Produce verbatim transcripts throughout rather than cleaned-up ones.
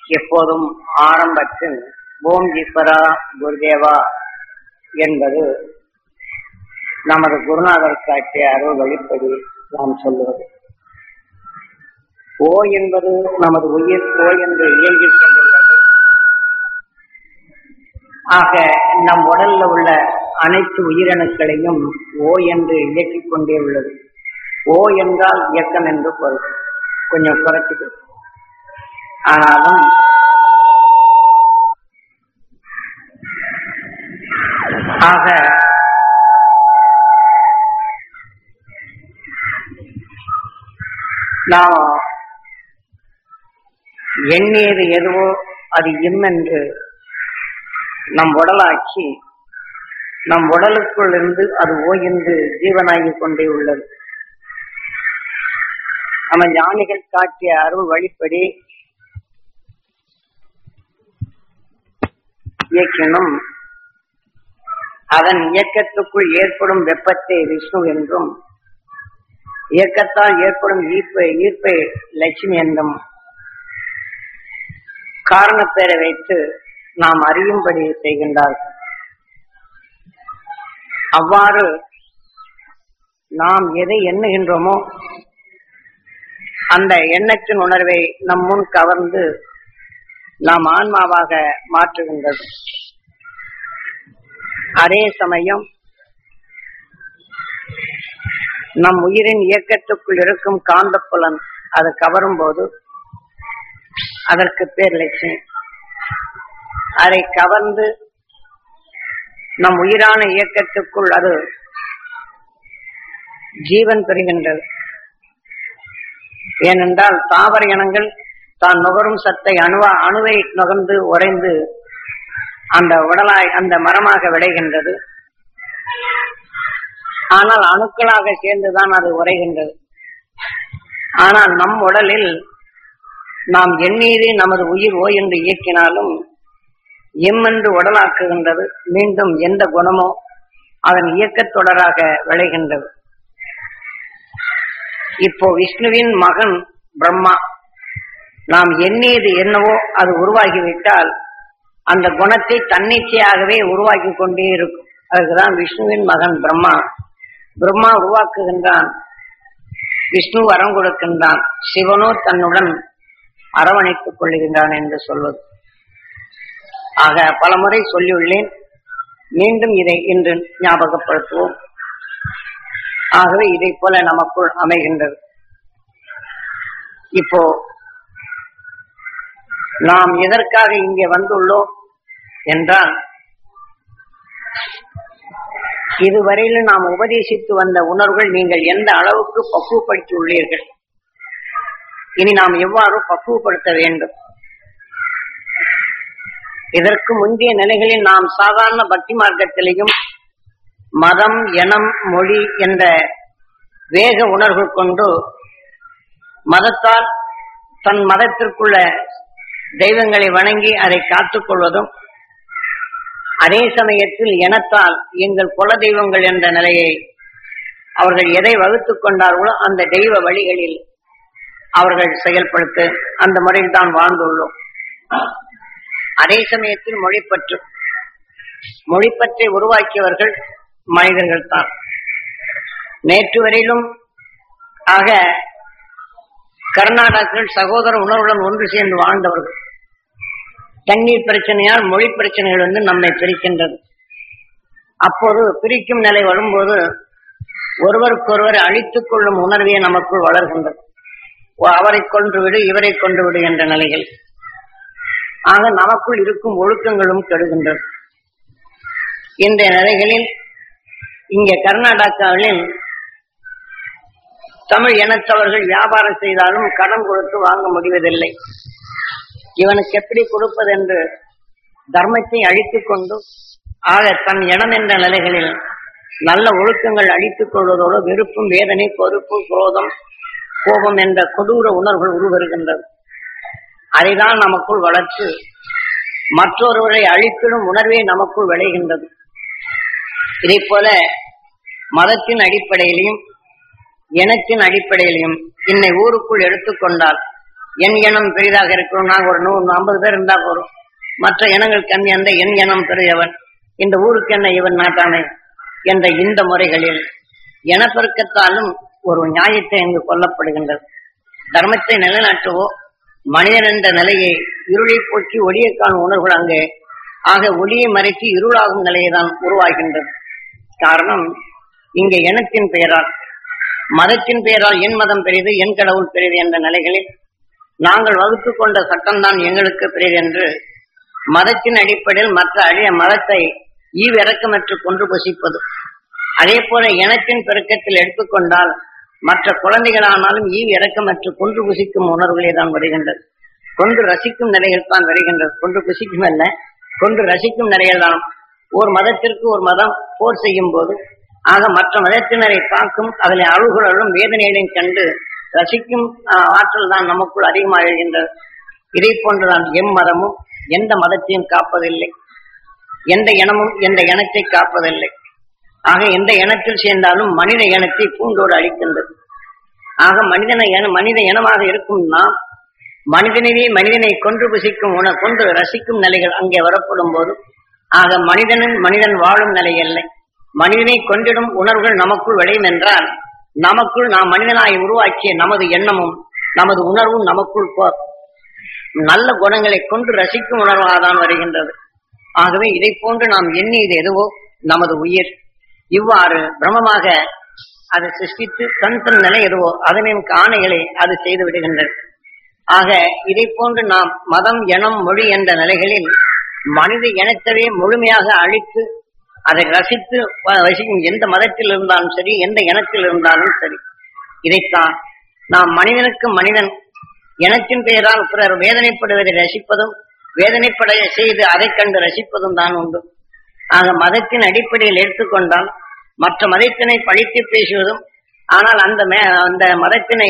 எப்போதும் ஆரம்பத்தில் ஓம் ஈஸ்வரா குருதேவா என்பது நமது குருநாதர் காட்டிய அருள் வழிப்படி நாம் சொல்லுவது. ஓ என்பது நமது உயிர் ஓ என்று இயங்கிக் கொண்டுள்ளது. ஆக நம் உடல்ல உள்ள அனைத்து உயிரணுக்களையும் ஓ என்று இயக்கிக் கொண்டே உள்ளது. ஓ என்றால் இயக்கம் என்று பொருள். கொஞ்சம் குறைச்சிட்டு ஆனாலும் ஆக நாம் எண்ணியது எதுவோ அது இம் என்று நம் உடலாக்கி நம் உடலுக்குள் இருந்து அது ஓ என்று ஜீவனாகிக் கொண்டே உள்ளது. நம்ம ஞானிகள் காட்டிய அருள் வழிப்படி இயக்கினும் அதன் இயக்கத்துக்குள் ஏற்படும் வெப்பத்தை விஷ்ணு என்றும் இயக்கத்தால் ஏற்படும் ஈர்ப்பை ஈர்ப்பை லட்சுமி என்றும் காரணப்பேரை வைத்து நாம் அறியும்படி செய்கின்றார்கள். அவ்வாறு நாம் எதை எண்ணுகின்றோமோ அந்த எண்ணத்தின் உணர்வை நம் முன் கவர்ந்து நாம் ஆன்மாவாக மாற்றுகின்றது. அதே சமயம் நம் உயிரின் இயக்கத்துக்குள் இருக்கும் காந்தப்புலன் அது கவரும் போது அதற்கு பேர் லட்சுமி. அதை கவர்ந்து நம் உயிரான இயக்கத்துக்குள் அது ஜீவன் பெறுகின்றது. ஏனென்றால் தாவர இனங்கள் தான் நுகரும் சத்தை அணுவா அணுவை நுகர்ந்து உறைந்து அந்த உடலாய் அந்த மரமாக விளைகின்றது. ஆனால் அணுக்களாக சேர்ந்துதான் அது உறைகின்றது. ஆனால் நம் உடலில் நாம் எண்ணீரே நமது உயிர் ஓ என்று இயக்கினாலும் எம் என்று உடலாக்குகின்றது. மீண்டும் எந்த குணமோ அதன் இயக்கத் தொடராக விளைகின்றது. இப்போ விஷ்ணுவின் மகன் பிரம்மா நாம் எண்ணியது என்னவோ அது உருவாகிவிட்டால் அந்த குணத்தை தன்னிச்சையாகவே உருவாக்கி கொண்டே இருக்கும். அதுக்குதான் விஷ்ணுவின் மகன் பிரம்மா. பிரம்மா உருவாக்குகின்றான், விஷ்ணு வரம் கொடுக்கின்றான், சிவனோ தன்னுடன் அரவணைத்துக் கொள்ளுகின்றான் என்று சொல்வது. ஆக பலமுறை சொல்லியுள்ளேன், மீண்டும் இதை இன்று ஞாபகப்படுத்துவோம். ஆகவே இதை போல நமக்குள் அமைகின்றது. இப்போ நாம் எதற்காக இங்கே வந்துள்ளோம் என்றால், இதுவரையிலும் நாம் உபதேசித்து வந்த உணர்வுகள் நீங்கள் எந்த அளவுக்கு பக்குவப்படுத்தி உள்ளீர்கள், இனி நாம் எவ்வாறு பக்குவப்படுத்த வேண்டும். இதற்கு முந்தைய நிலைகளில் நாம் சாதாரண பக்தி மார்க்கத்திலேயும் மதம் இனம் மொழி என்ற வேக உணர்வு கொண்டு மதத்தால் தன் மதத்திற்குள்ள தெய்வங்களை வணங்கி அதை காத்துக் கொள்வதும், அதே சமயத்தில் இனத்தால் எங்கள் குல தெய்வங்கள் என்ற நிலையை அவர்கள் எதை வகுத்துக் கொண்டார்களோ அந்த தெய்வ வழிகளில் அவர்கள் செயல்படுத்த அந்த முறையில் தான் வாழ்ந்துள்ளோம். அதே சமயத்தில் மொழிப்பற்று மொழிப்பற்றை உருவாக்கியவர்கள் மனிதர்கள் தான். நேற்று வரையிலும் ஆக கர்நாடகர்கள் சகோதர உணர்வுடன் ஒன்று சேர்ந்து வாழ்ந்தவர்கள். தண்ணீர் பிரச்சனையால் மொழி பிரச்சனைகள் வந்து நம்மை பிரிக்கின்றது. அப்போது பிரிக்கும் நிலை வரும்போது ஒருவருக்கொருவர் அழித்துக் கொள்ளும் உணர்வே நமக்குள் வளர்கின்றது. அவரை கொன்று விடு இவரை கொன்று விடு என்ற நிலைகள். ஆக நமக்குள் இருக்கும் ஒழுக்கங்களும் கெடுகின்றது. இந்த நிலைகளில் இங்கே கர்நாடகாவில் தமிழ் இனத்தவர்கள் வியாபாரம் செய்தாலும் கடன் கொடுத்து வாங்க முடிவதில்லை. இவனுக்கு எப்படி கொடுப்பது என்று தர்மத்தை அழித்துக் கொண்டு ஆக தன் இனம் என்ற நிலைகளில் நல்ல ஒழுக்கங்கள் அழித்துக் கொள்வதோடு வெறுப்பும் வேதனை பொறுப்பு குரோதம் கோபம் என்ற கொடூர உணர்வுகள் உருவருகின்றது. அதைதான் நமக்குள் வளர்த்து மற்றொருவரை அழித்திடும் உணர்வே நமக்குள் விளைகின்றது. இதை போல மதத்தின் அடிப்படையிலையும் இனத்தின் அடிப்படையிலையும் இன்னை ஊருக்குள் எடுத்துக்கொண்டால் என் இனம் பெரிதாக இருக்கிறோம். நாங்கள் ஒரு நூறு ஐம்பது பேர் இருந்தா போறோம். மற்ற இனங்கள் கம்மி, அந்த என் இனம் பெரியவன், இந்த ஊருக்கு என்ன இவன் நாட்டானே என்ற இந்த முறைகளில் இனப்பெருக்கத்தாலும் ஒரு நியாயத்தை அங்கு கொல்லப்படுகின்றது. தர்மத்தை நிலைநாட்டவோ மனிதன் என்ற நிலையை இருளை போக்கி ஒளியை காணும் உணர்வுகள் அங்கே ஆக ஒளியை மறைத்து இருளாகும் நிலையை தான் உருவாகின்றது. காரணம், இங்கே இனத்தின் பெயரால் மதத்தின் பெயரால் என் மதம் பெரியது, என் கடவுள் பெரியது என்ற நிலைகளில் நாங்கள் வகுத்து கொண்ட சட்டம்தான் எங்களுக்கு பெரியது என்று மதத்தின் அடிப்படையில் மற்ற அழிய மதத்தை ஈவிறக்கமற்று கொன்று புசிப்பது. அதே போல இனத்தின் பெருக்கத்தில் எடுத்துக்கொண்டால் மற்ற குழந்தைகளானாலும் ஈவு இறக்கமற்று கொன்று புசிக்கும் உணர்வுகளே தான் வருகின்றது. கொன்று ரசிக்கும் நிலையில் தான் வருகின்றது. கொன்று புசிக்கும் அல்ல, கொன்று ரசிக்கும் நிலையில் தான். ஒரு மதத்திற்கு ஒரு மதம் போர் செய்யும் போது ஆக மற்ற மதத்தினரை தாக்கும் அதில் அழுகுகளும் வேதனைகளையும் கண்டு ரசிக்கும் ஆற்றல் தான் நமக்குள் அதிகமாக எழுகின்றது. இதை போன்றுதான் எம் மதமும் எந்த மதத்தையும் காப்பதில்லை, எந்த இனமும் எந்த இனத்தை காப்பதில்லை. ஆக எந்த இனத்தில் சேர்ந்தாலும் மனித இனத்தை பூண்டோடு அழிக்கின்றது. ஆக மனிதனை மனித இனமாக இருக்கும் நாம் மனிதனையே மனிதனை கொன்று புசிக்கும் உண கொன்று ரசிக்கும் நிலைகள் அங்கே வரப்படும் போது ஆக மனிதனின் மனிதன் வாழும் நிலை இல்லை. மனிதனை கொண்டிடும் உணர்வுகள் நமக்குள் விளையும் என்றால் நமக்குள் நாம் மனிதனாய் உருவாக்கிய நமது எண்ணமும் நமது உணர்வும் நமக்குள் நல்ல குணங்களை கொண்டு ரசிக்கும் உணர்வாக தான் வருகின்றது. ஆகவே இதை போன்று நாம் எண்ணியது எதுவோ நமது உயிர் இவ்வாறு பிரமமாக அதை சிருஷ்டித்து தன் தன் நிலை எதுவோ அதனின் ஆணைகளை அது செய்து விடுகின்றது. ஆக இதை போன்று நாம் மதம் இனம் மொழி என்ற நிலைகளில் மனித இனத்தவே முழுமையாக அழித்து அதை ரசித்து வசிக்கும் எந்த மதத்தில் இருந்தாலும் சரி, எந்த இனத்தில் இருந்தாலும் சரி. இதைத்தான் நாம் மனிதனுக்கு மனிதன் இனத்தின் பெயரால் பிறர் வேதனைப்படுவதை ரசிப்பதும் வேதனைப்பட செய்து அதை கண்டு ரசிப்பதும் தான் உண்டு. ஆக மதத்தின் அடிப்படையில் எடுத்துக்கொண்டால் மற்ற மதத்தினை பழித்து பேசுவதும், ஆனால் அந்த அந்த மதத்தினை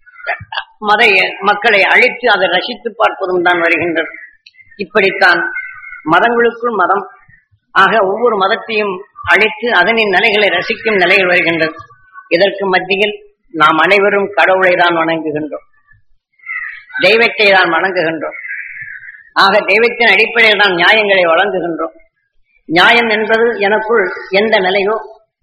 மத மக்களை அழித்து அதை ரசித்து பார்ப்பதும் தான் வருகின்றது. இப்படித்தான் மதங்களுக்குள் மதம் ஆக ஒவ்வொரு மதத்தையும் அழித்து அதனின் நிலைகளை ரசிக்கும் நிலையில் வருகின்றது. இதற்கு மத்தியில் நாம் அனைவரும் கடவுளை தான் வணங்குகின்றோம், தெய்வத்தை தான் வணங்குகின்றோம். ஆக தெய்வத்தின் அடிப்படையில் தான் நியாயங்களை வழங்குகின்றோம். நியாயம் என்பது எனக்குள் எந்த நிலையோ,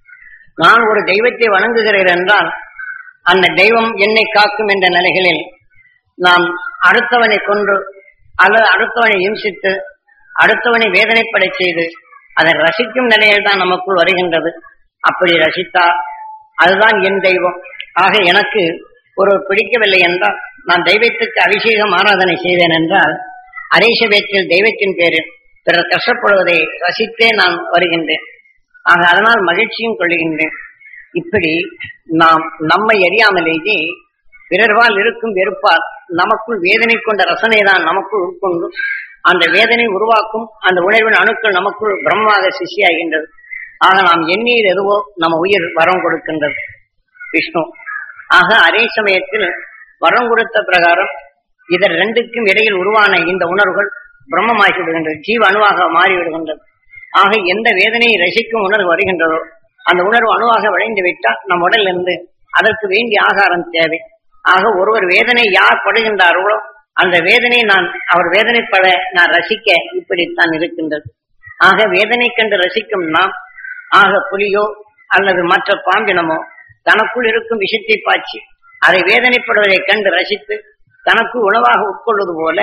நான் ஒரு தெய்வத்தை வணங்குகிறேன் என்றால் அந்த தெய்வம் என்னை காக்கும் என்ற நிலைகளில் நாம் அடுத்தவனை கொன்று அல்லது அடுத்தவனை இம்சித்து அடுத்தவனை வேதனைப்படை செய்து அதை ரசிக்கும் நிலையில் தான் நமக்குள் வருகின்றது. அப்படி ரசித்தால் அதுதான் என் தெய்வம். ஆக எனக்கு ஒரு பிடிக்கவில்லை என்றால் நான் தெய்வத்துக்கு அபிஷேகம் ஆராதனை செய்தேன் என்றால் அரேசவேத்தில் தெய்வத்தின் பேரில் பிறர் கஷ்டப்படுவதை ரசித்தே நான் வருகின்றேன். ஆக அதனால் மகிழ்ச்சியும் கொள்ளுகின்றேன். இப்படி நாம் நம்மை அறியாமலேயே பிறர்வால் இருக்கும் வெறுப்பால் நமக்குள் வேதனை கொண்ட ரசனை தான் நமக்குள் உட்கொண்டு அந்த வேதனை உருவாக்கும் அந்த உணர்வின் அணுக்கள் நமக்குள் பிரம்மமாக சிஷியாகின்றது. ஆக நாம் எண்ணீர் எதுவோ நம்ம உயிர் வரம் கொடுக்கின்றது விஷ்ணு. ஆக அதே சமயத்தில் வரம் கொடுத்த பிரகாரம் இதர் ரெண்டுக்கும் இடையில் உருவான இந்த உணர்வுகள் பிரம்மமாகி விடுகின்றது, ஜீவ அணுவாக மாறிவிடுகின்றது. ஆக எந்த வேதனையை ரசிக்கும் உணர்வு வருகின்றதோ அந்த உணர்வு அணுவாக விளைந்து விட்டால் நம் உடலில் இருந்து அதற்கு வேண்டிய ஆகாரம் தேவை. ஆக ஒருவர் வேதனை யார் படுகின்றார்களோ அந்த வேதனை நான் அவர் வேதனைப்பட நான் ரசிக்க இப்படித்தான் இருக்கின்றது. ஆக வேதனை கண்டு ரசிக்கும் நாம் ஆக புலியோ அல்லது மற்ற பாம்பினமோ தனக்குள் இருக்கும் விஷத்தை பாய்ச்சி அதை வேதனைப்படுவதை கண்டு ரசித்து தனக்கு உணவாக உட்கொள்வது போல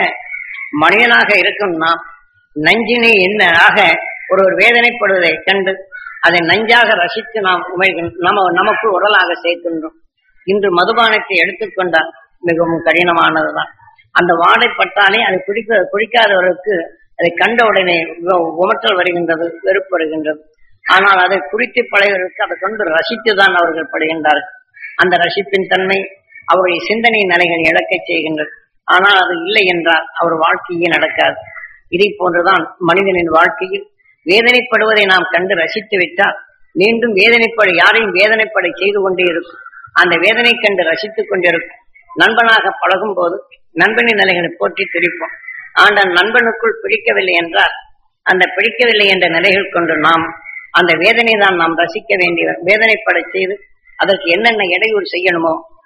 மனிதனாக இருக்கும் நாம் நஞ்சினை என்ன ஆக ஒருவர் வேதனைப்படுவதை கண்டு அதை நஞ்சாக ரசித்து நாம் நம்ம நமக்கு உடலாக சேர்க்கின்றோம். இன்று மதுபானத்தை எடுத்துக்கொண்டால் மிகவும் கடினமானதுதான். அந்த வாடைப்பட்டாலே அதை குடிக்க குடிக்காதவருக்கு அதை கண்ட உடனே உமற்றல் வருகின்றது, வெறுப்பு வருகின்றது. ஆனால் அதை குறித்து பழையவருக்கு அதை கொண்டு ரசித்துதான் அவர்கள் படுகின்றார்கள். அந்த ரசிப்பின் தன்மை அவருடைய சிந்தனை நிலைகள் இழக்கச் செய்கின்றது. ஆனால் அது இல்லை என்றால் அவர் வாழ்க்கையே நடக்காது. இதை போன்றுதான் மனிதனின் வாழ்க்கையில் வேதனைப்படுவதை நாம் கண்டு ரசித்து விட்டால் மீண்டும் வேதனைப்பட யாரையும் வேதனைப்பட செய்து கொண்டே இருக்கும். அந்த வேதனை கண்டு ரசித்துக் கொண்டிருக்கும். நண்பனாக பழகும் போது நண்பனின் நிலைகளை போற்றி துடிப்போம். ஆனால் நண்பனுக்குள் பிடிக்கவில்லை என்றால் அந்த பிடிக்கவில்லை என்ற நிலைகள் கொண்டு நாம் அந்த வேதனை தான் நாம் ரசிக்க வேண்டிய வேதனைப்பட செய்து அதற்கு என்னென்ன இடையூறு செய்யணுமோ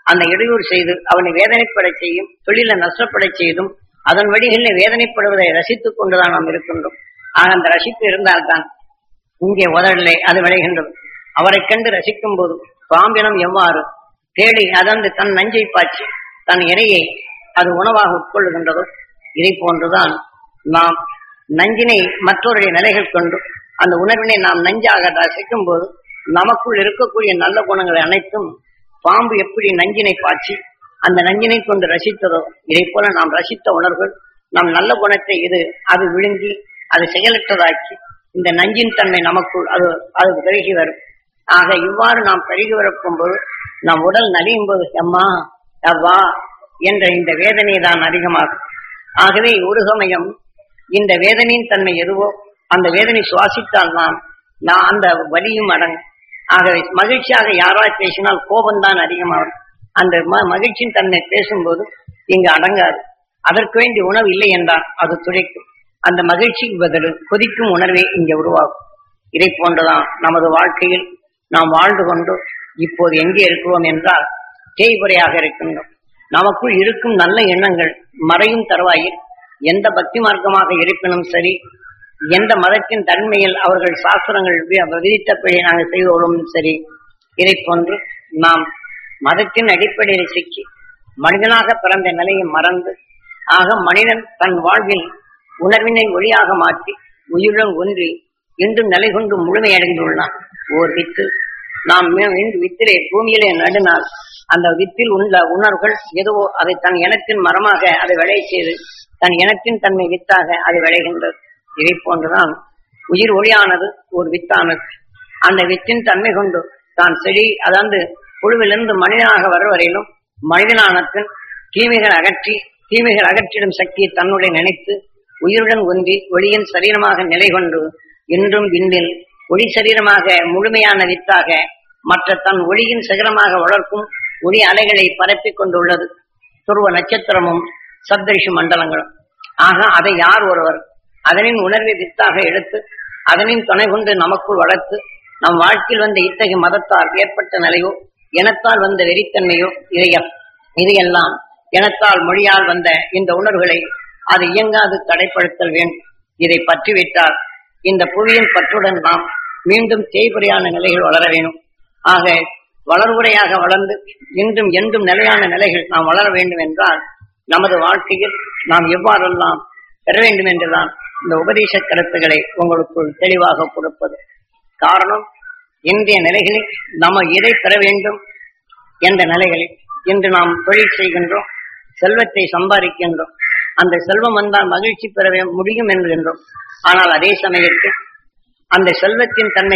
அந்த இடையூறு செய்து அவனை வேதனைப்பட செய்யும், தொழிலை நஷ்டப்பட செய்தும் அதன் வழிகளில் வேதனைப்படுவதை ரசித்துக் கொண்டுதான் நாம் இருக்கின்றோம். ஆக அந்த ரசிப்பு இருந்தால்தான் இங்கே உதடலை அது விளைகின்றது. அவரை கண்டு ரசிக்கும் போது பாம்பினம் எவ்வாறு தேடி அதந்து தன் நஞ்சை பாய்ச்சி தன் இறையை அது உணவாக உட்கொள்ளுகின்றதோ இதை போன்றுதான் நாம் நஞ்சினை மற்றவருடைய நிலைகள் கொண்டு அந்த உணர்வினை நாம் நஞ்சாக ரசிக்கும் போது நமக்குள் இருக்கக்கூடிய நல்ல குணங்களை அனைத்தும் பாம்பு எப்படி நஞ்சினை பாய்ச்சி அந்த நஞ்சினை கொண்டு ரசித்ததோ இதை போல நாம் ரசித்த உணர்வுகள் நம் நல்ல குணத்தை இது அது விழுங்கி அது செயலற்றதாக்கி இந்த நஞ்சின் தன்மை நமக்குள் அது அது பெருகி வரும். ஆக இவ்வாறு நாம் பெருகி வரப்பும் போது நம் உடல் நலியும் போது எம்மா எவ்வா என்ற இந்த வேதனை தான் அதிகமாகும். ஆகவே ஒரு சமயம் இந்த வேதனையின் தன்மை எதுவோ அந்த வேதனை சுவாசித்தால் தான் நான் அந்த வலியும் அடங்கும். ஆகவே மகிழ்ச்சியாக யாராவது பேசினால் கோபம்தான் அதிகமாகும். அந்த மகிழ்ச்சியின் தன்மை பேசும்போது இங்கு அடங்காது. அதற்கு வேண்டிய உணவு இல்லை என்றால் அது துடைக்கும். அந்த மகிழ்ச்சிக்கு பதில் கொதிக்கும் உணர்வே இங்கே உருவாகும். இதை போன்றுதான் நமது வாழ்க்கையில் நாம் வாழ்ந்து கொண்டு இப்போது எங்கே இருக்கிறோம் என்றால் தேய்புறையாக இருக்கின்றோம். நமக்குள் இருக்கும் நல்ல எண்ணங்கள் மறையும் தருவாயில் எந்த பக்தி மார்க்கமாக இருப்பினும் சரி, எந்த மதத்தின் தன்மையில் அவர்கள் சாஸ்திரங்கள் விதித்தபடி நாங்கள் செய்தோடும் சரி, இதை போன்று நாம் மதத்தின் அடிப்படையில் சிக்கி மனிதனாக பிறந்த நிலையை மறந்து ஆக மனிதன் தன் வாழ்வில் உணர்வினை ஒளியாக மாற்றி உயிருடன் ஒன்றி இன்றும் நிலை கொண்டு முழுமையடைந்துள்ளான். ஓர் வித்து நாம் வித்திலே பூமியிலே நடுனால் அந்த வித்தில் உள்ள உணர்வுகள் எதுவோ அதை தன் இனத்தின் மரமாக அதை விளைய செய்து தன் இனத்தின் தன்மை வித்தாக அது விளைகின்றது. இதை போன்றுதான் உயிர் ஒளியானது ஒரு வித்தானது. அந்த வித்தின் தன்மை கொண்டு தான் செடி அதாவது புழுவிலிருந்து மனிதனாக வர வரையிலும் மனிதனானத்தின் தீமைகள் அகற்றி தீமைகள் அகற்றிடும் சக்தியை தன்னுடைய நினைத்து உயிருடன் ஒன்றி ஒளியின் சரீரமாக நிலை கொண்டு இன்றும் விண்ணில் ஒளி சரீரமாக முழுமையான வித்தாக மற்ற தன் ஒளியின் சிகரமாக வளர்க்கும் ஒளி அலைகளை பரப்பிக் கொண்டுள்ளது துருவ நட்சத்திரமும் சப்தரிஷி மண்டலங்களும். ஆக அதை யார் ஒருவர் அதனின் உணர்வை வித்தாக எடுத்து அதனின் துணை கொண்டு நமக்குள் வளர்த்து நம் வாழ்க்கையில் வந்த இத்தகைய மதத்தால் ஏற்பட்ட நிலையோ இனத்தால் வந்த வெறித்தன்மையோ இதைய இதையெல்லாம் இனத்தால் மொழியால் வந்த இந்த உணர்வுகளை அது இயங்காது தடைப்படுத்தல் வேண்டும். இதை பற்றிவிட்டால் இந்த புவியின் பற்றுடன் நாம் மீண்டும் தேய்புறையான நிலைகள் வளர வேண்டும். ஆக வளர்வுரையாக வளர்ந்து இன்றும் என்றும் நிலையான நிலைகள் நாம் வளர வேண்டும் என்றால் நமது வாழ்க்கையில் நாம் எவ்வாறெல்லாம் பெற வேண்டும் என்றுதான் இந்த உபதேச கருத்துக்களை உங்களுக்குள் தெளிவாக கொடுப்பது. காரணம், இன்றைய நிலைகளில் நம்ம எதை பெற வேண்டும் என்ற நிலைகளில் இன்று நாம் தொழில் செய்கின்றோம், செல்வத்தை சம்பாதிக்கின்றோம். அந்த செல்வம் வந்தால் மகிழ்ச்சி பெற முடியும் என்கின்றோம். ஆனால் அதே சமயத்தில் அந்த செல்வத்தின் தன்மை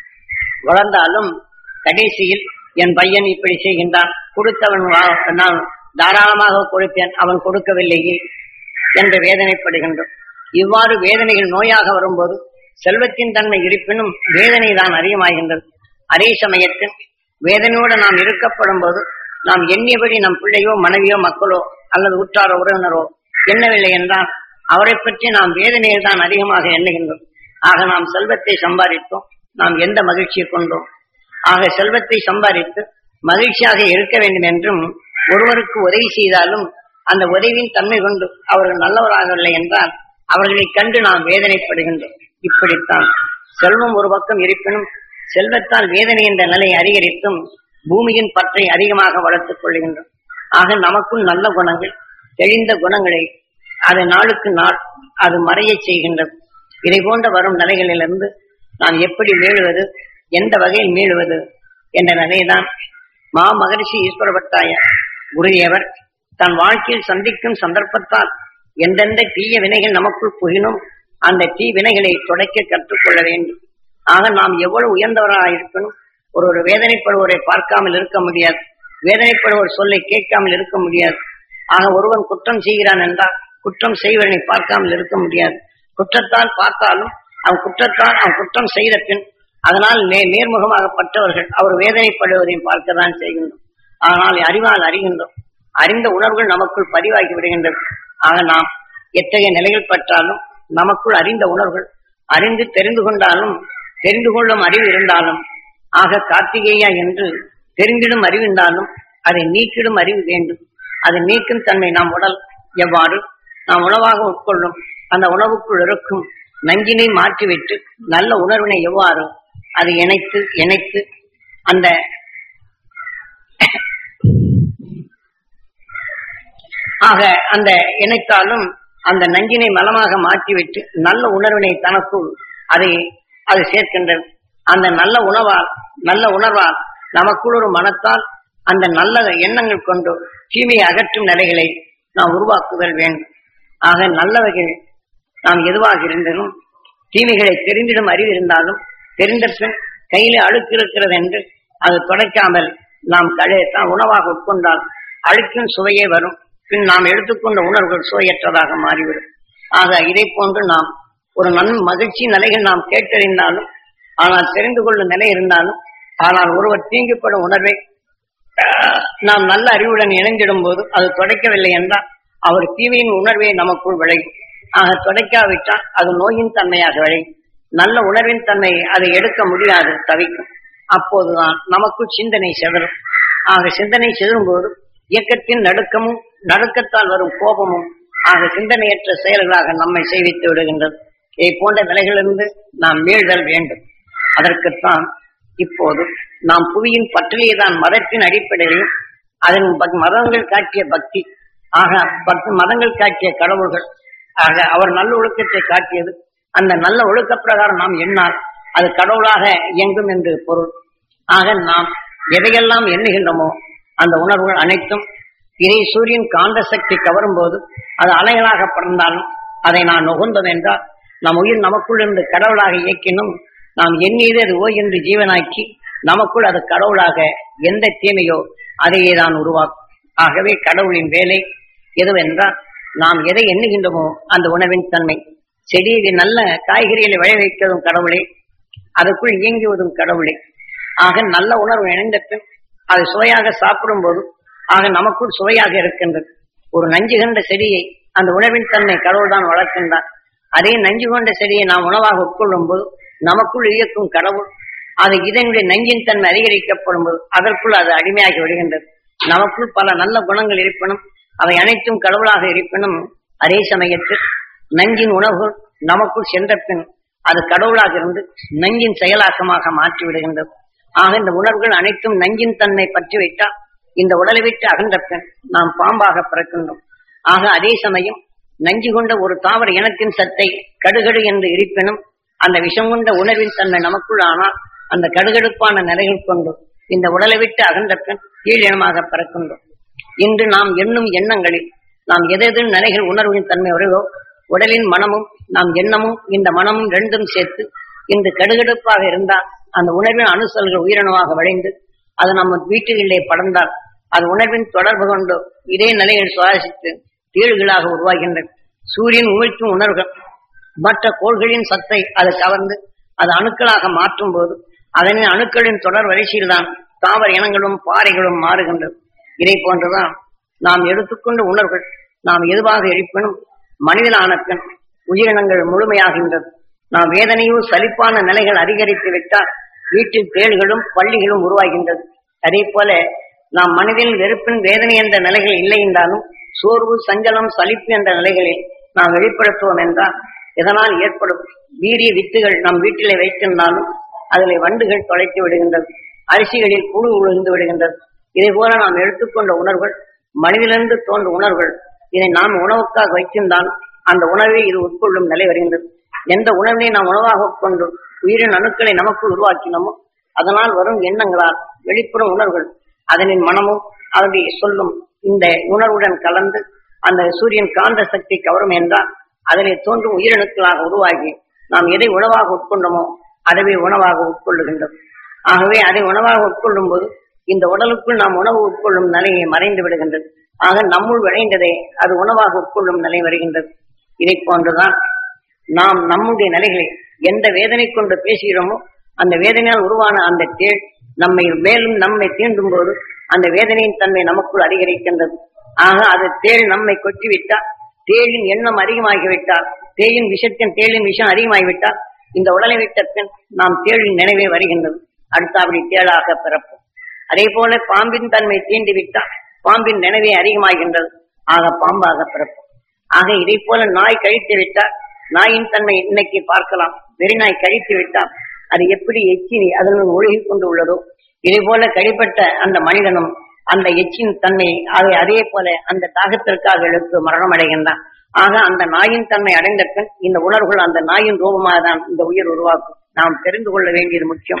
வளர்ந்தாலும் கடைசியில் என் பையன் இப்படி செய்கின்றான், கொடுத்தவன் நான் தாராளமாக கொடுத்தேன், அவன் கொடுக்கவில்லையே என்று வேதனைப்படுகின்றோம். இவ்வாறு வேதனைகள் நோயாக வரும்போது செல்வத்தின் தன்மை இருப்பினும் வேதனை தான் அதிகமாகின்றது. அதே சமயத்தில் வேதனையோடு நாம் இருக்கப்படும் போது நாம் எண்ணியபடி நம் பிள்ளையோ மனைவியோ மக்களோ அல்லது உற்றாரோ உறவினரோ எண்ணவில்லை என்றால் அவரை பற்றி நாம் வேதனையை தான் அதிகமாக எண்ணுகின்றோம். ஆக நாம் செல்வத்தை சம்பாதித்தோம், நாம் எந்த மகிழ்ச்சியை கொண்டோம். ஆக செல்வத்தை சம்பாதித்து மகிழ்ச்சியாக இருக்க வேண்டும் என்றும் ஒருவருக்கு உதவி செய்தாலும் அந்த உதவியின் தன்மை கொண்டு அவர்கள் நல்லவராகவில்லை என்றால் அவர்களை கண்டு நாம் வேதனைப்படுகின்றோம். இப்படித்தான் செல்வம் ஒரு பக்கம் இருப்பினும் செல்வத்தால் வேதனை என்ற நிலையை அதிகரித்தும் பூமியின் பற்றை அதிகமாக வளர்த்துக் கொள்கின்றோம். ஆக நமக்குள் நல்ல குணங்கள் தெளிந்த குணங்களை அது நாளுக்கு நாள் அது மறைய செய்கின்றது. இதை போன்ற வரும் நிலைகளிலிருந்து நாம் எப்படி மீளுவது, எந்த வகையில் மீளுவது என்ற நிலைதான் மா மகரிஷி ஈஸ்வர பட்டாய குருதேவர் தன் வாழ்க்கையில் சந்திக்கும் சந்தர்ப்பத்தால் எந்தெந்த தீய வினைகள் நமக்குள் புகினும் அந்த தீ வினைகளை தொடக்க கற்றுக்கொள்ள வேண்டும். ஆக நாம் எவ்வளவு உயர்ந்தவராக இருக்கணும், ஒரு ஒரு வேதனைப்படுவோரை பார்க்காமல் இருக்க முடியாது, வேதனைப்படுவோர் சொல்லை கேட்காமல் இருக்க முடியாது. ஆக ஒருவன் குற்றம் செய்கிறான் என்றால் குற்றம் செய்வனை பார்க்காமல் இருக்க முடியாது. குற்றத்தால் பார்த்தாலும் அவன் குற்றத்தால் அவன் குற்றம் செய்த பின் அதனால் நே நேர்முகமாகப்பட்டவர்கள் அவர் வேதனைப்படுவதையும் பார்க்கத்தான் செய்கின்றோம். ஆனால் அறிவால் அறிகின்றோம், அறிந்த உணர்வுகள் நமக்குள் பதிவாகி விடுகின்றது. ஆக நாம் எத்தகைய நிலைகள் பற்றாலும் நமக்குள் அறிந்த உணர்வுகள் அறிந்து தெரிந்து கொண்டாலும் தெரிந்து கொள்ளும் அறிவு இருந்தாலும் ஆக கார்த்திகேயா என்று தெரிந்திடும் அறிவிருந்தாலும் அதை நீக்கிடும் அறிவு வேண்டும். அதை நீக்கும் தன்மை நாம் உடல் எவ்வாறு நாம் உணவாக உட்கொள்ளும் அந்த உணவுக்குள் இருக்கும் நஞ்சினை மாற்றிவிட்டு நல்ல உணர்வினை எவ்வாறு அதை இணைத்து இணைத்து அந்த ஆக அந்த இணைத்தாலும் அந்த நஞ்சினை மலமாக மாற்றிவிட்டு நல்ல உணர்வினை தனக்குள் அதை அது சேர்க்கின்றது. அந்த நல்ல உணவால் நல்ல உணர்வால் நமக்குள் ஒரு மனத்தால் அந்த நல்ல எண்ணங்கள் கொண்டு தீமையை அகற்றும் நிலைகளை நாம் உருவாக்குதல் வேண்டும். ஆக நல்லவர்கள் நாம் எதுவாக இருந்தாலும் தீமைகளை தெரிந்திடும் அறிவு இருந்தாலும் தெரிந்த பின் கையில அழுக்கு இருக்கிறது என்று அது தொடக்காமல் நாம் கழை தான் உணவாக உட்கொண்டால் அழுக்கின் சுவையே வரும். பின் நாம் எடுத்துக்கொண்ட உணர்வுகள் சுவையற்றதாக மாறிவிடும். ஆக இதை போன்று நாம் ஒரு நன் மகிழ்ச்சி நிலைகள் நாம் கேட்டறிந்தாலும் ஆனால் தெரிந்து கொள்ளும் நிலை இருந்தாலும் ஆனால் ஒருவர் தீங்கிப்படும் உணர்வை நாம் நல்ல அறிவுடன் இணைந்திடும் போது அது தொடக்கவில்லை என்றால் அவர் தீமையின் உணர்வை நமக்குள் விளையும். ஆக தொடக்காவிட்டால் அது நோயின் தன்மையாக விளையும். நல்ல உணர்வின் தன்மை அதை எடுக்க முடியாது, தவிக்கும். அப்போதுதான் நமக்குள் சிந்தனை செதறும். ஆக சிந்தனை செதறும் போது இயக்கத்தின் நடுக்கமும் நடுக்கத்தால் வரும் கோபமும் ஆக சிந்தனையற்ற செயல்களாக நம்மை செய்வித்து விடுகின்றது. இதை போன்ற நிலைகளிலிருந்து நாம் மீள்தல் வேண்டும். அதற்குத்தான் இப்போது நாம் புவியின் பற்றிலேதான் மதத்தின் அடிப்படையிலும் அதன் மதங்கள் காட்டிய பக்தி ஆக பத்து மதங்கள் காட்டிய கடவுள்கள் ஆக அவர் நல்ல ஒழுக்கத்தை காட்டியது. அந்த நல்ல ஒழுக்க பிரகாரம் நாம் எண்ணால் அது கடவுளாக இயங்கும் என்று பொருள். ஆக நாம் எதையெல்லாம் எண்ணுகின்றோமோ அந்த உணர்வுகள் அனைத்தும் இதை சூரியன் காந்த சக்தி கவரும் போது அது அலைகளாக பறந்தாலும் அதை நான் நுகர்ந்தோம் என்றால் நம் உயிர் நமக்குள் இருந்து கடவுளாக இயக்கினும் நாம் எண்ணியது அது ஓ என்று ஜீவனாக்கி நமக்குள் அது கடவுளாக எந்த தீமையோ அதையே தான் உருவாக்கும். ஆகவே கடவுளின் வேலை எதுவென்றால் நாம் எதை எண்ணுகின்றோமோ அந்த உணவின் தன்மை. செடியை நல்ல காய்கறிகளை விளை வைப்பதும் கடவுளே, அதுக்குள் இயங்குவதும் கடவுளே. ஆக நல்ல உணர்வு இணைந்த பின் அதை சுவையாக சாப்பிடும் போது ஆக நமக்குள் சுவையாக இருக்கின்றது. ஒரு நஞ்சு கண்ட செடியை அந்த உணவின் தன்மை கடவுள் தான் வளர்க்கின்றார். அதே நஞ்சு கொண்ட செடியை நாம் உணவாக உட்கொள்ளும் போது நமக்குள் இயக்கும் கடவுள் அது இதனுடைய நஞ்சின் தன்மை அதிகரிக்கப்படும் போது அதற்குள் அது அடிமையாகி விடுகின்றது. நமக்குள் பல நல்ல குணங்கள் இருப்பினும் அவை அனைத்தும் கடவுளாக இருப்பினும் அதே சமயத்தில் நஞ்சின் உணவுகள் நமக்குள் சென்ற பின் அது கடவுளாக இருந்து நஞ்சின் செயலாக்கமாக மாற்றி விடுகின்றது. ஆக இந்த உணர்வுகள் அனைத்தும் நஞ்சின் தன்மை பற்றி வைத்தால் இந்த உடலை விட்டு அகன்ற பின் நாம் பாம்பாக பிறக்கின்றோம். ஆக அதே சமயம் நஞ்சு கொண்ட ஒரு தாவர இனத்தின் சத்தை கடுகடு என்று இருப்பினும் அந்த விஷம் கொண்ட உணர்வின் தன்மை நமக்குள் ஆனால் அந்த கடுகடுப்பான நிலைகள் கொண்டு இந்த உடலை விட்டு அகன்ற பின் கீழினமாக பிறக்கின்றோம். இன்று நாம் எண்ணும் எண்ணங்களில் நாம் எதெது நிலைகள் உணர்வின் தன்மை வருதோ உடலின் மனமும் நாம் எண்ணமும் இந்த மனமும் ரெண்டும் சேர்த்து இன்று கடுகடுப்பாக இருந்தால் அந்த உணர்வின் அணுசல்கள் உயிரணுவாக விளைந்து அது நம்ம வீட்டுகளிலே படர்ந்தால் அது உணர்வின் தொடர்பு கொண்டு இதே நிலையில் சுவாசித்து தீழ்களாக உருவாகின்றது. சூரியன் உமிழ்த்தும் உணர்வுகள் மற்ற கோள்களின் சத்தை அது கவர்ந்து அது அணுக்களாக மாற்றும் போது அதனின் அணுக்களின் தொடர் வரிசையில் தான் தாவர இனங்களும் பாறைகளும் மாறுகின்றது. இதை போன்றுதான் நாம் எடுத்துக்கொண்ட உணர்வுகள் நாம் எதுவாக இருப்பினும் மனிதனான பின் உயிரினங்கள் முழுமையாகின்றது. நாம் வேதனையோ சலிப்பான நிலைகள் அதிகரித்து விட்டால் வீட்டில் தேள்களும் பள்ளிகளும் உருவாகின்றது. அதே போல நாம் மனிதன் வெறுப்பின் வேதனை என்ற நிலைகள் இல்லை என்றாலும் சோர்வு சஞ்சலம் சலிப்பு என்ற நிலைகளில் நாம் வெளிப்படுத்துவோம் என்றால் இதனால் ஏற்படும் வீரிய வித்துகள் நம் வீட்டிலே வைத்திருந்தாலும் அதில் வண்டுகள் தொலைத்து விடுகின்றது. அரிசிகளில் புழு விழுந்து விடுகின்றது. இதை போல நாம் எடுத்துக்கொண்ட உணர்வுகள் மனிதனிலிருந்து தோன்றும் உணர்வுகள் இதை நாம் உணவுக்காக வைத்திருந்தால் அந்த உணவை இது உட்கொள்ளும் நிலை வருகின்றது. எந்த உணவினை நாம் உணவாக உட்கொண்டு உயிரின் அணுக்களை நமக்குள் உருவாக்கினோமோ அதனால் வரும் எண்ணங்களால் வெளிப்புறம் உணர்வுகள் அதனின் மனமும் அதனுடைய சொல்லும் இந்த உணர்வுடன் கலந்து அந்த சூரியன் காந்த சக்தி கவரும் என்றால் அதனை தோன்றும் உயிரணுக்களாக உருவாகி நாம் எதை உணவாக உட்கொண்டோமோ அதுவே உணவாக உட்கொள்ளுகின்றது. ஆகவே அதை உணவாக உட்கொள்ளும் போது இந்த உடலுக்குள் நாம் உணவு உட்கொள்ளும் நிலையை மறைந்து விடுகின்றது. ஆக நம்முள் விளைந்ததை அது உணவாக உட்கொள்ளும் நிலை வருகின்றது. இதை போன்றுதான் நாம் நம்முடைய நிலைகளை எந்த வேதனை கொண்டு பேசுகிறோமோ அந்த வேதனையால் உருவான அந்த தேள் நம்மை மேலும் நம்மை தீண்டும் போது அந்த வேதனையின் தன்மை நமக்குள் அதிகரிக்கின்றது. ஆக அது தேள் நம்மை கொட்டிவிட்டால் தேளின் எண்ணம் அதிகமாகிவிட்டால் தேளின் விஷத்தின் தேளின் விஷம் அதிகமாகிவிட்டால் இந்த உடலை விட்ட பின் நாம் தேளின் நினைவே வருகின்றது. அடுத்த அப்படி தேளாக பிறப்போம். அதே போல பாம்பின் தன்மை தீண்டி விட்டால் பாம்பின் நினைவே அதிகமாகின்றது, ஆக பாம்பாக பிறக்கும். ஆக இதை போல நாய் கழித்து விட்டால் நாயின் தன்மை இன்னைக்கு பார்க்கலாம். வெறி நாய் கழித்து விட்டால் அது எப்படி எச்சி அதனுள் ஒழுகி கொண்டு உள்ளதோ இதே போல கழிப்பட்ட அந்த மனிதனும் அந்த எச்சின் தன்மை அதை அதே போல அந்த தாகத்திற்காக எடுத்து மரணம் அடைகின்றான். ஆக அந்த நாயின் தன்மை அடைந்த பின் இந்த உணர்வுகள் அந்த நாயின் ரூபமாக தான் இந்த உயிர் உருவாக்கும். நாம் தெரிந்து கொள்ள வேண்டியது முக்கியம்.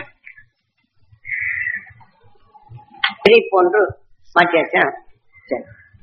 இதை போன்று மாற்றியாச்சா? சரி,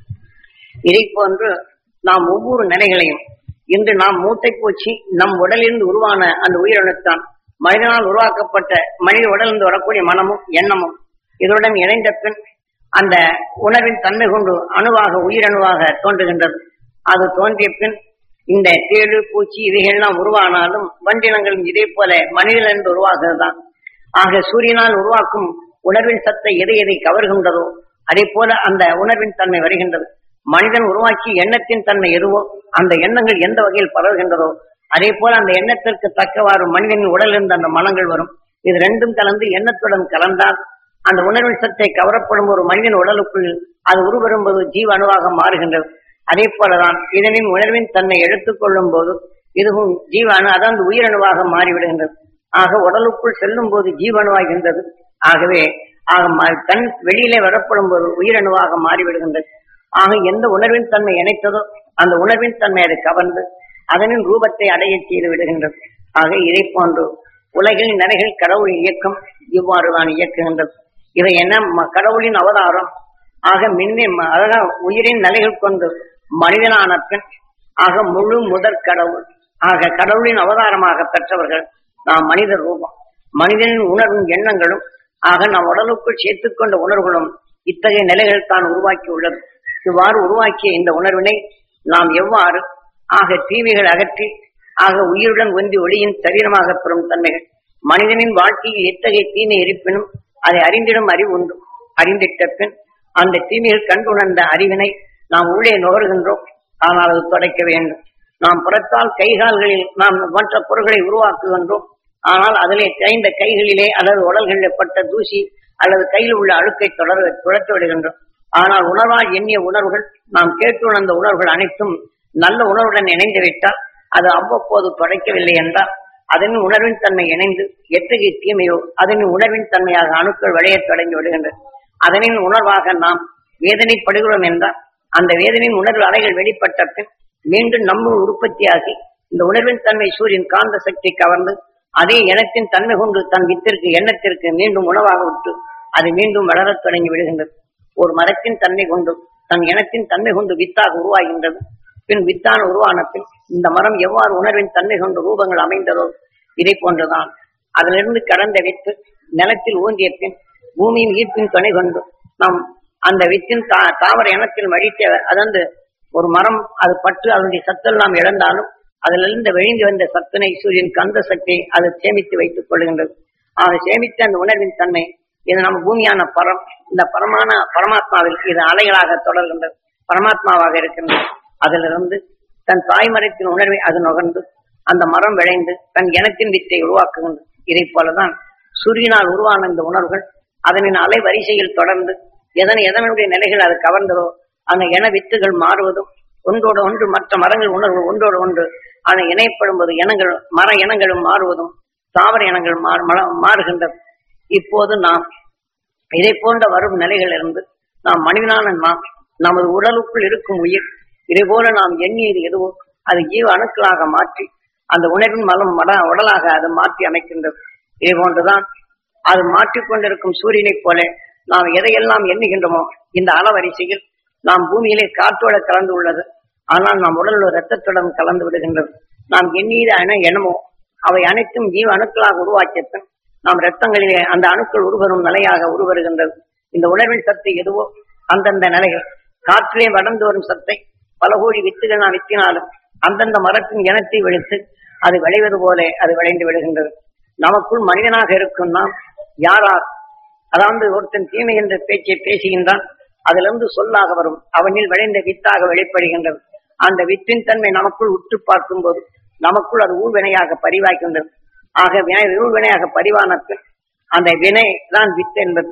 இதை போன்று நாம் ஒவ்வொரு நிலைகளையும் இன்று நாம் மூட்டை பூச்சி நம் உடலிலிருந்து உருவான அந்த உயிரணுத்தான் மனிதனால் உருவாக்கப்பட்ட மனித உடலிருந்து வரக்கூடிய மனமும் எண்ணமும் இதனுடன் இணைந்த பின் அந்த உணர்வின் தன்மை கொண்டு அணுவாக உயிரணுவாக தோன்றுகின்றது. அது தோன்றிய பின் இந்த தேழு பூச்சி இவைகள்லாம் உருவானாலும் வண்டினங்களும் இதே போல மனிதனிலிருந்து உருவாகிறது தான். ஆக சூரியனால் உருவாக்கும் உணர்வின் சத்தை எதை எதை கவர்கின்றதோ அதே போல அந்த உணர்வின் தன்மை வருகின்றது. மனிதன் உருவாக்கி எண்ணத்தின் தன்மை எதுவோ அந்த எண்ணங்கள் எந்த வகையில் பரவுகின்றதோ அதே போல அந்த எண்ணத்திற்கு தக்கவாறு மனிதனின் உடலிருந்து அந்த மனங்கள் வரும். இது ரெண்டும் கலந்து எண்ணத்துடன் கலந்தால் அந்த உணர்வின் சத்தை கவரப்படும் ஒரு மனிதன் உடலுக்குள் அது உருவரும்போது ஜீவ அணுவாக மாறுகின்றது. அதே போலதான் இதனின் உணர்வின் தன்னை எடுத்துக்கொள்ளும் போது இதுவும் ஜீவ அணு அதாவது உயிரணுவாக மாறிவிடுகின்றது. ஆக உடலுக்குள் செல்லும் போது ஜீவணுவாகின்றது. ஆகவே ஆக தன் வெளியிலே வரப்படும் போது உயிரணுவாக மாறிவிடுகின்றது. ஆக எந்த உணர்வின் தன்மை இணைத்ததோ அந்த உணர்வின் தன்மை அதை கவர்ந்து அதனின் ரூபத்தை அடைய செய்து விடுகின்றது. ஆக இதை போன்று உலகில் நிறைகள் கடவுளின் இயக்கம் இவ்வாறுதான் இயக்குகின்றது. இவை என்ன கடவுளின் அவதாரம். ஆக மின்னே அழகா உயிரின் நிலைகள் கொண்டு மனிதனான பின் ஆக முழு முதற் கடவுள். ஆக கடவுளின் அவதாரமாக பெற்றவர்கள் நாம் மனித ரூபம். மனிதனின் உணர்வும் எண்ணங்களும் ஆக நம் உடலுக்குள் சேர்த்துக்கொண்ட உணர்வுகளும் இத்தகைய நிலைகள் தான் உருவாக்கி உள்ளது. இவ்வாறு உருவாக்கிய இந்த உணர்வினை நாம் எவ்வாறு ஆக தீமைகள் அகற்றி ஆக உயிருடன் ஒன்றி ஒளியின் சரீரமாக பெறும் தன்மைகள் மனிதனின் வாழ்க்கையில் எத்தகைய தீமை இருப்பினும் அதை அறிந்திடும் அறிவு உண்டு. அறிந்திட்ட பின் அந்த தீமைகள் கண்டுணர்ந்த அறிவினை நாம் உள்ளே நுகர்கின்றோம். ஆனால் அது தொடக்க வேண்டும். நாம் புறத்தால் கைகால்களில் நாம் மற்ற பொருட்களை உருவாக்குகின்றோம். ஆனால் அதிலே தேய்ந்த கைகளிலே அல்லது உடல்களிலே பட்ட தூசி அல்லது கையில் உள்ள அழுக்கை தொடர துடைத்து விடுகின்றோம். ஆனால் உணர்வால் எண்ணிய உணர்வுகள் நாம் கேட்டு உணர்ந்த உணர்வுகள் அனைத்தும் நல்ல உணர்வுடன் இணைந்து விட்டால் அது அவ்வப்போது தொடக்கவில்லை என்றால் அதன் உணர்வின் தன்மை இணைந்து எத்தகைய தீமையோ அதன் உணர்வின் தன்மையாக அணுக்கள் விளையத் தொடங்கி விடுகின்றது. அதனின் உணர்வாக நாம் வேதனைப்படுகிறோம் என்றால் அந்த வேதனையின் உணர்வு அலைகள் வெளிப்பட்ட பின் மீண்டும் நம்ம உற்பத்தியாகி இந்த உணர்வின் தன்மை சூரியன் காந்த சக்தி கவர்ந்து அதே எண்ணத்தின் தன்மை கொண்டு தன் வித்திற்கு எண்ணத்திற்கு மீண்டும் உணவாக விட்டு அது மீண்டும் வளரத் தொடங்கி விடுகின்றது. ஒரு மரத்தின் தன்மை கொண்டு தன் எண்ணத்தின் தன்மை கொண்டு வித்தாக உருவாகின்றது. பின் வித்தான உருவான பின் இந்த மரம் எவ்வாறு உணர்வின் தன்மை கொண்டு ரூபங்கள் அமைந்ததோ இதை போன்றுதான் அதிலிருந்து கடந்த வித்து நிலத்தில் ஊந்திய பின் பூமியின் ஈர்ப்பின் துணை கொண்டு நாம் அந்த வித்தின் தா தாவர இனத்தில் மழித்த அதந்து ஒரு மரம் அது பற்று அதனுடைய சத்தல் நாம் இழந்தாலும் அதிலிருந்து வெளிந்து வந்த சத்தினை சூரியன் கந்த சக்தியை அது சேமித்து வைத்துக் கொள்கின்றது. அதை சேமித்த அந்த உணர்வின் தன்மை இது நம்ம பூமியான பரம் இந்த பரமான பரமாத்மாவில் இது அலைகளாக தொடர்கின்றது. பரமாத்மாவாக இருக்கின்றது. அதிலிருந்து தன் தாய்மரத்தின் உணர்வை அது நுகர்ந்து அந்த மரம் விளைந்து தன் இனத்தின் வித்தை உருவாக்குகின்றது. இதை போலதான் சூரியனால் உருவான இந்த உணர்வுகள் அதனின் அலை வரிசையில் தொடர்ந்து எதனை எதனுடைய நிலைகள் அது கவர்ந்ததோ அந்த இன வித்துகள் மாறுவதும் ஒன்றோடு ஒன்று மற்ற மரங்கள் உணர்வு ஒன்றோடு ஒன்று அதை இணைப்படும் போது இனங்கள் மர இனங்களும் மாறுவதும் தாவர இனங்கள் மாறுகின்றது. இப்போது நாம் இதை போன்ற வரும் நிலைகளிலிருந்து நாம் மனிதனான நாம் நமது உடலுக்குள் இருக்கும் உயிர் இதே போல நாம் எண்ணியது எதுவோ அது ஜீவ அணுக்களாக மாற்றி அந்த உணர்வின் மலம் மட உடலாக அது மாற்றி அமைக்கின்றது. இதே போன்றுதான் அது மாற்றிக்கொண்டிருக்கும் சூரியனைப் போல நாம் எதையெல்லாம் எண்ணுகின்றோமோ இந்த அளவரிசையில் நாம் பூமியிலே காற்றோட கலந்து உள்ளது. ஆனால் நாம் உடல் இரத்தத்துடன் கலந்து விடுகின்றது. நாம் எண்ணியது அணு எண்ணமோ அவை அனைத்தும் ஜீவ அணுக்களாக உருவாக்கியத்தன் நாம் இரத்தங்களிலே அந்த அணுக்கள் உருவரும் நிலையாக உருவருகின்றது. இந்த உணர்வின் சத்தை எதுவோ அந்தந்த நிலைகள் காற்றிலே வளர்ந்து வரும் சத்தை பல கோடி வித்துகள் நாம் வித்தினாலும் அந்தந்த மரத்தின் இனத்தை வெளுத்து அது விளைவது போல அது விளைந்து விடுகின்றது. நமக்குள் மனிதனாக இருக்கும் நாம் யாரார் அதாவது ஒருத்தன் தீமை என்ற பேச்சை பேசுகின்றான். அதிலிருந்து சொல்லாக வரும் அவனில் விளைந்த வித்தாக வெளிப்படுகின்றது. அந்த வித்தின் தன்மை நமக்குள் உற்று பார்க்கும் போது நமக்குள் அது ஊழ்வினையாக பதிவாகின்றது. ஆக வினை ஊழ்வினையாக பதிவானத்தில் அந்த வினை தான் வித்து என்பது.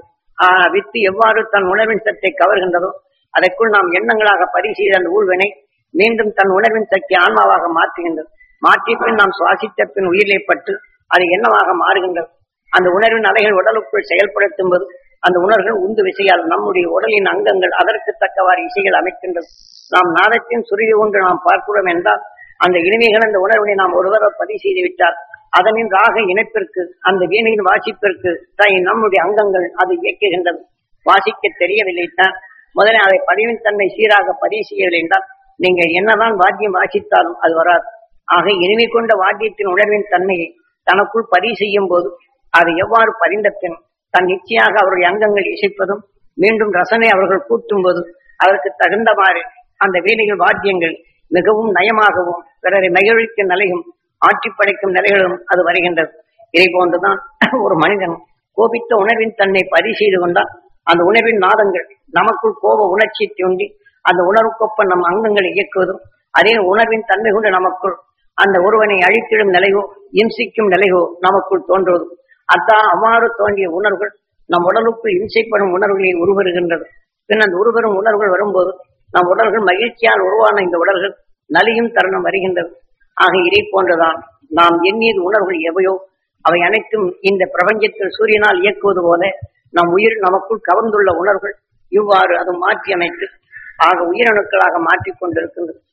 ஆஹ் வித்து எவ்வாறு தன் உணர்வின் சத்தை கவர்கின்றதோ அதற்குள் நாம் எண்ணங்களாக பதிவு செய்த அந்த ஊழ்வினை மீண்டும் தன் உணர்வின் சக்தி ஆன்மாவாக மாற்றுகின்றது. மாற்றிய பின் நாம் சுவாசித்த பின் உயிரிலே பட்டு அது எண்ணமாக மாறுகின்றது. அந்த உணர்வின் அலைகள் உடலுக்குள் செயல்படுத்தும் போது அந்த உணர்வுகள் உந்து விசையால் நம்முடைய உடலின் அங்கங்கள் அதற்கு தக்கவாறு இசைகள் அமைக்கின்றது. நாம் நாதத்தின் சுருதி ஒன்று நாம் பார்க்கிறோம் என்றால் அந்த இனிமைகள் அந்த உணர்வினை நாம் ஒருவரை பதிவு செய்து விட்டால் அதனின் ராக இணைப்பிற்கு அந்த வீணையின் வாசிப்பிற்கு தாய் நம்முடைய அங்கங்கள் அது இயக்குகின்றது. வாசிக்க தெரியவில்லை தான் முதலில் அதை பதிவின் தன்மை சீராக பதிவு செய்யவில்லை என்றால் நீங்கள் என்னதான் வாத்தியம் வாசித்தாலும் அது வராது. ஆக இனிமை கொண்ட வாத்தியத்தின் உணர்வின் தன்மையை தனக்குள் பதிவு செய்யும் போது அது எவ்வாறு பதிந்த பின் தன் நிச்சயாக அவருடைய அங்கங்கள் இசைப்பதும் மீண்டும் ரசனை அவர்கள் கூட்டும் போது அதற்கு தகுந்தவாறு அந்த வீணைகள் வாத்தியங்கள் மிகவும் நயமாகவும் பிறரை மகிழ்விக்கும் நிலையும் ஆட்சி படைக்கும் நிலைகளும் அது வருகின்றது. இதை போன்றுதான் ஒரு மனிதன் கோபித்த உணர்வின் தன்னை பதிவு செய்து கொண்டால் அந்த உணர்வின் நாதங்கள் நமக்குள் கோப உணர்ச்சி தூண்டி அந்த உணர்வுக்கொப்ப நம் அங்கங்களை இயக்குவதும் அதே உணர்வின் தன்மை கொண்டு நமக்குள் அந்த ஒருவனை அழித்திடும் நிலையோ இம்சிக்கும் நிலையோ நமக்குள் தோன்றுவதும் அதான் அவ்வாறு தோன்றிய உணர்வுகள் நம் உடலுக்குள் இம்சைப்படும் உணர்வுகளை உருவருகின்றது. பின் அந்த உருவரும் உணர்வுகள் வரும்போது நம் உடல்கள் மகிழ்ச்சியால் உருவான இந்த உடல்கள் நலியும் தருணம் வருகின்றது. ஆக இதை போன்றுதான் நாம் எண்ணியது உணர்வுகள் எவையோ அவை அனைத்தும் இந்த பிரபஞ்சத்தில் சூரியனால் இயக்குவது போல நம் உயிர் நமக்குள் கவர்ந்துள்ள உணர்வுகள் இவ்வாறு அது மாற்றி அமைத்து ஆக உயிரணுக்களாக மாற்றிக் கொண்டிருக்கின்றது.